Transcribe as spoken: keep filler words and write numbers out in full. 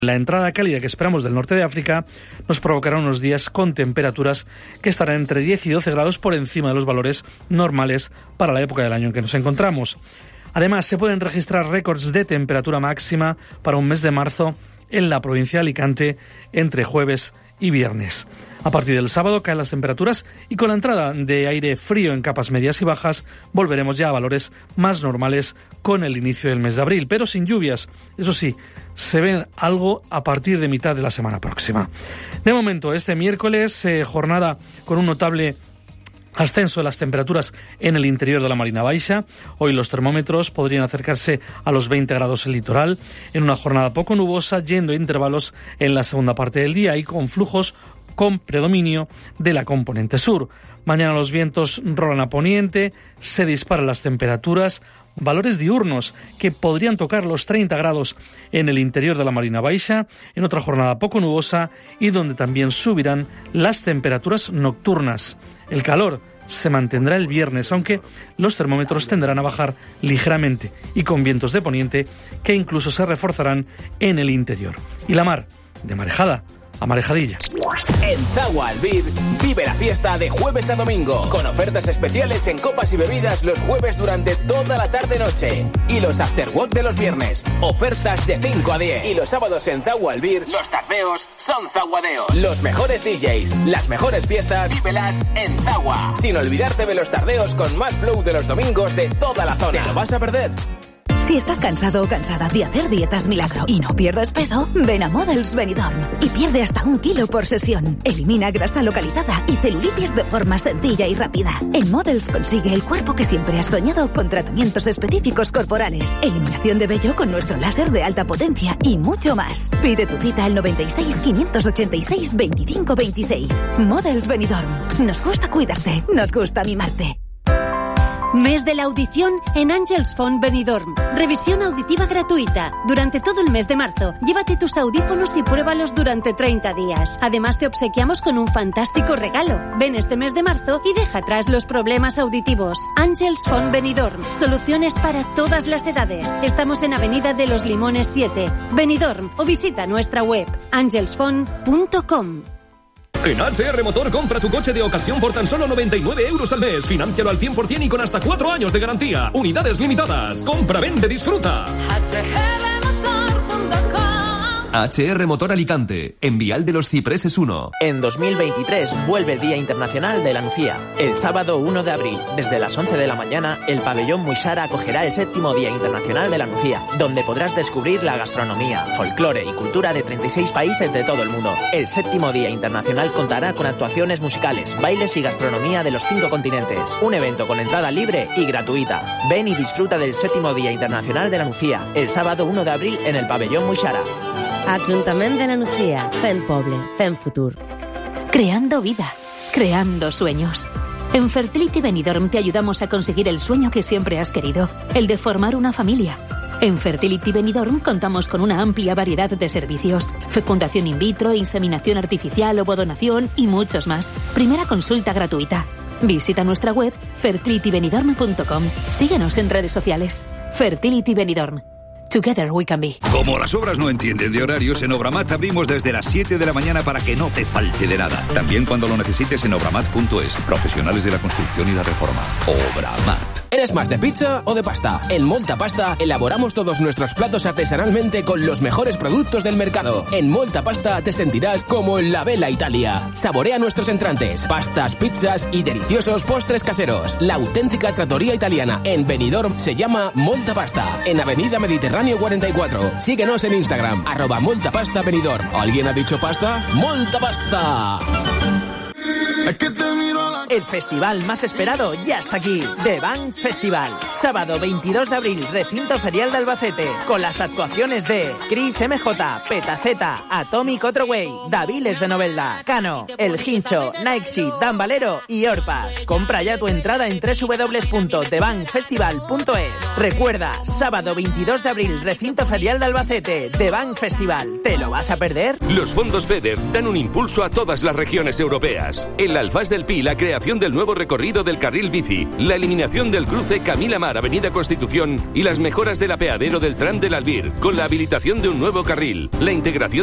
La entrada cálida que esperamos del norte de África nos provocará unos días con temperaturas que estarán entre diez y doce grados por encima de los valores normales para la época del año en que nos encontramos. Además, se pueden registrar récords de temperatura máxima para un mes de marzo en la provincia de Alicante entre jueves y viernes. A partir del sábado caen las temperaturas y con la entrada de aire frío en capas medias y bajas volveremos ya a valores más normales con el inicio del mes de abril, pero sin lluvias. Eso sí, se ve algo a partir de mitad de la semana próxima. De momento, este miércoles, eh, jornada con un notable ascenso de las temperaturas en el interior de la Marina Baixa. Hoy los termómetros podrían acercarse a los veinte grados en el litoral, en una jornada poco nubosa, yendo a intervalos en la segunda parte del día y con flujos con predominio de la componente sur. Mañana los vientos rolan a poniente, se disparan las temperaturas, valores diurnos que podrían tocar los treinta grados en el interior de la Marina Baixa, en otra jornada poco nubosa y donde también subirán las temperaturas nocturnas. El calor se mantendrá el viernes, aunque los termómetros tenderán a bajar ligeramente y con vientos de poniente que incluso se reforzarán en el interior. Y la mar, de marejada a marejadilla. En Zagua Albir, vive la fiesta de jueves a domingo, con ofertas especiales en copas y bebidas los jueves durante toda la tarde-noche. Y los afterwork de los viernes, ofertas de cinco a diez. Y los sábados en Zagua Albir, los tardeos son zaguadeos. Los mejores D Js, las mejores fiestas, vívelas en Zagua. Sin olvidarte de los tardeos con más flow de los domingos de toda la zona. ¿Te lo vas a perder? Si estás cansado o cansada de hacer dietas milagro y no pierdes peso, ven a Models Benidorm y pierde hasta un kilo por sesión. Elimina grasa localizada y celulitis de forma sencilla y rápida. En Models consigue el cuerpo que siempre has soñado con tratamientos específicos corporales, eliminación de vello con nuestro láser de alta potencia y mucho más. Pide tu cita al noventa y seis, quinientos ochenta y seis, veinticinco veintiséis. Models Benidorm. Nos gusta cuidarte, nos gusta mimarte. Mes de la audición en Angels Font Benidorm. Revisión auditiva gratuita. Durante todo el mes de marzo, llévate tus audífonos y pruébalos durante treinta días. Además, te obsequiamos con un fantástico regalo. Ven este mes de marzo y deja atrás los problemas auditivos. Angels Font Benidorm. Soluciones para todas las edades. Estamos en Avenida de los Limones siete, Benidorm, o visita nuestra web angels font punto com. En H R Motor compra tu coche de ocasión por tan solo noventa y nueve euros al mes. Financialo al cien por ciento y con hasta cuatro años de garantía. Unidades limitadas. Compra, vende, disfruta. H R Motor Alicante, en Vial de los Cipreses uno. En dos mil veintitrés vuelve el Día Internacional de la Nucía. El sábado uno de abril, desde las once de la mañana, el pabellón Muixara acogerá el séptimo Día Internacional de la Nucía, donde podrás descubrir la gastronomía, folclore y cultura de treinta y seis países de todo el mundo. El séptimo Día Internacional contará con actuaciones musicales, bailes y gastronomía de los cinco continentes. Un evento con entrada libre y gratuita. Ven y disfruta del séptimo Día Internacional de la Nucía, el sábado uno de abril en el pabellón Muixara. Ajuntament de la Nucía, fent poble, fent futur. Creando vida, creando sueños. En Fertility Benidorm te ayudamos a conseguir el sueño que siempre has querido, el de formar una familia. En Fertility Benidorm contamos con una amplia variedad de servicios: fecundación in vitro, inseminación artificial, ovodonación y muchos más. Primera consulta gratuita. Visita nuestra web fertility benidorm punto com. Síguenos en redes sociales. Fertility Benidorm. Together we can be. Como las obras no entienden de horarios, en Obramat abrimos desde las siete de la mañana para que no te falte de nada. También cuando lo necesites en obramat punto es. Profesionales de la construcción y la reforma. Obramat. ¿Eres más de pizza o de pasta? En Molta Pasta elaboramos todos nuestros platos artesanalmente con los mejores productos del mercado. En Molta Pasta te sentirás como en la Bella Italia. Saborea nuestros entrantes, pastas, pizzas y deliciosos postres caseros. La auténtica trattoria italiana en Benidorm se llama Molta Pasta, en Avenida Mediterráneo cuarenta y cuatro. Síguenos en Instagram, arroba Molta Pasta Benidorm. ¿Alguien ha dicho pasta? ¡Molta Pasta! Es que te miro a la... El festival más esperado ya está aquí. The Bank Festival. Sábado veintidós de abril, recinto ferial de Albacete. Con las actuaciones de Chris M J, Petaceta, Atomic Otro Way, Daviles de Novelda, Cano, El Hincho, Nike, Dan Valero y Orpas. Compra ya tu entrada en doble u doble u doble u punto the bank festival punto es. Recuerda, sábado veintidós de abril, recinto ferial de Albacete. The Bank Festival. ¿Te lo vas a perder? Los fondos FEDER dan un impulso a todas las regiones europeas. En la Alfaz del Pi, la creación inauguración del nuevo recorrido del carril bici, la eliminación del cruce Camila Mar, Avenida Constitución y las mejoras del apeadero del tram del Albir, con la habilitación de un nuevo carril, la integración